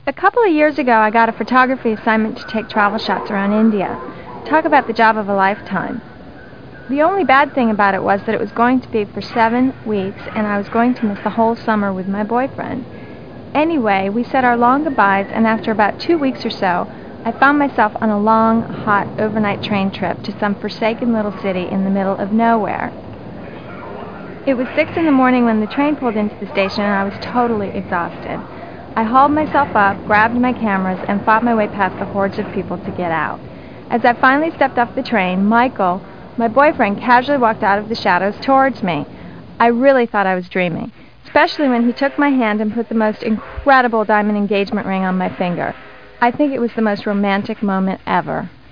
A couple of years ago, I got a photography assignment to take travel shots around India. Talk about the job of a lifetime. The only bad thing about it was that it was going to be for 7 weeks, and I was going to miss the whole summer with my boyfriend. Anyway, we said our long goodbyes, and after about 2 weeks or so, I found myself on a long, hot, overnight train trip to some forsaken little city in the middle of nowhere. It was 6 in the morning when the train pulled into the station, and I was totally exhausted. I hauled myself up, grabbed my cameras, and fought my way past the hordes of people to get out. As I finally stepped off the train, Michael, my boyfriend, casually walked out of the shadows towards me. I really thought I was dreaming, especially when he took my hand and put the most incredible diamond engagement ring on my finger. I think it was the most romantic moment ever.